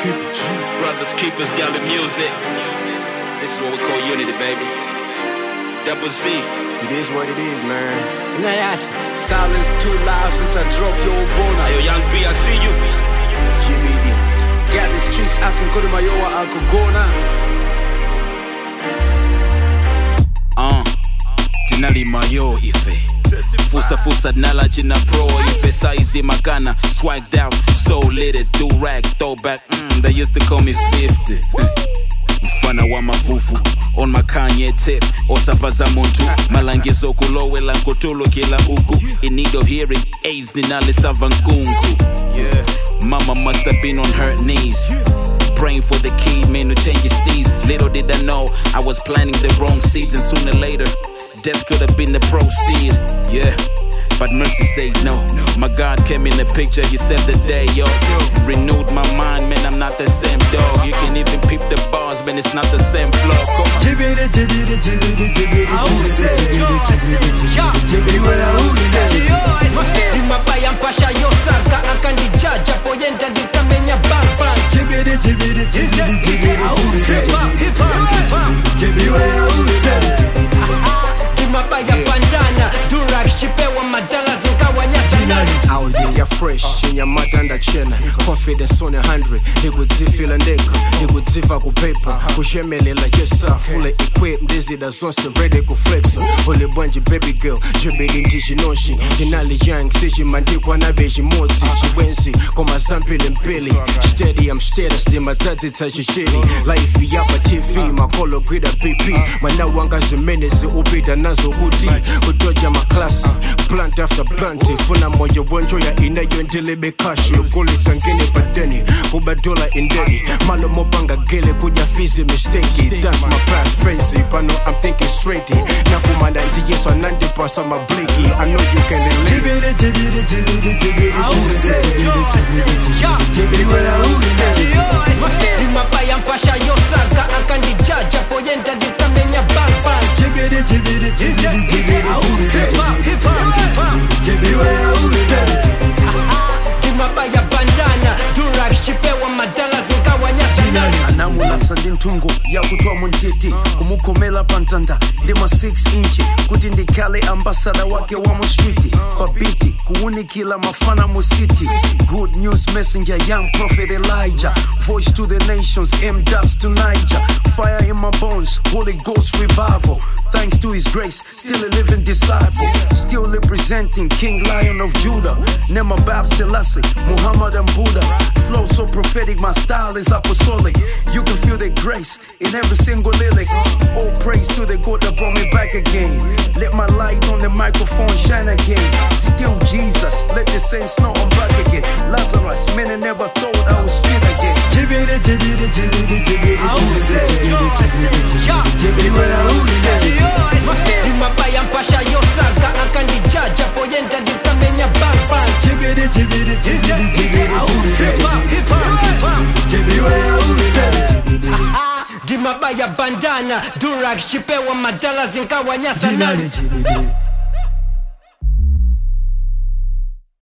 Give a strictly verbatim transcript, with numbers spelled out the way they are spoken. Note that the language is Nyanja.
keep it G. Brothers, keepers, yelling music. This is what we call unity, baby. Double Z. It is what it is, man. Nayash, silence too loud since I dropped your bona. Yo, Young B, I see you. G B D. Got the streets asking Kodi Mayowa Akugona. Uh, Dinali Mayo Ife. Fusa fusa nala jina pro Ife saizi makana. Swagged out, so lit it. Do rag, throwback. Mm, they used to call me fifty. Mfana wa mafufu on my Kanye tip osafaza muntu malangizo kulowela nkotolo kila uku in need of hearing aids ninalisava nkungu. Yeah, mama must have been on her knees praying for the kid man to change his steez. Little did I know I was planting the wrong seeds, and sooner or later death could have been the proceed. Yeah, but mercy said no. My God came in the picture, he said the day, yo. Renewed my mind, man, I'm not the same dog. You can even peep the bars, man, it's not the same flow. Come on. Jibidi, jibidi, jibidi, jibidi, jibidi, Dimabaya mpasha yosaka akandi jaja poyenda dikamenya bamba. jibidi, jibidi, jibidi, jibidi, Dimabaya bandana durak chipewa madala zinkawa nyasa nani. out there, you're fresh, in your matanda chena. Confidence on a hundred, he would zifila ndeka, he would ziva ku paper, kushemelela yesa, fully equipped, dizzy da zonse ready ku flex. Holy bunji baby girl, jibidi ndishi noshi, dinali young, sishi mandikwa na beji motsi, chiwenzi, koma sampili mpili, steady, I'm steady, stima tati tachi shili, life yapa T V, makolo grida P P, mana wanga zimenezi upita nazo kuti, kudoja maklasi, plant after plant, funa moyo wonjo ya inayo ndelebe kashi, ukuli sangini badeni, kubadola indeli, malo mobanga gele kuja fizi mistake, that's my past crazy, pano I'm thinking straighty, na kumanda ndiye so ninety percent my blicky, I know you can relate. Jibidi, jibidi, jibidi, jibidi, Dimabaya mpasha yosaka akandi jaja poyenda dikamenya bamba. jibidi, jibidi, jibidi, jibidi, Dimabaya bandana durak chipewa madala zinkawa nyasa nani. Anamula sandintungo ya kutoa montiti kumukomela pantanda ndima six inchi kuti ndikale ambasada wake wa mu street babiti kuuni kila mafana mu city. Good news messenger, young prophet Elijah, voice to the nations, M-dubs to Niger. Fire in my bones, Holy Ghost revival. Thanks to his grace, still a living disciple, still representing King Lion of Judah. Nema Bab Selassie, Muhammad and Buddha. Flow so prophetic, my style is apostolic. You can feel the grace in every single lyric. All praise to the God that brought me back again. Let my light on the microphone shine again. Still Jesus, let the saints know I'm back again. Lazarus, many never thought I would speak again. jibidi, jibidi, jibidi, jibidi, Dimabaya mpasha yosaka akandi jaja poyenda dikamenya bamba. jibidi, jibidi, jibidi, jibidi, Dimabaya bandana durak chipewa madala zinkawa nyasa nani. jibidi.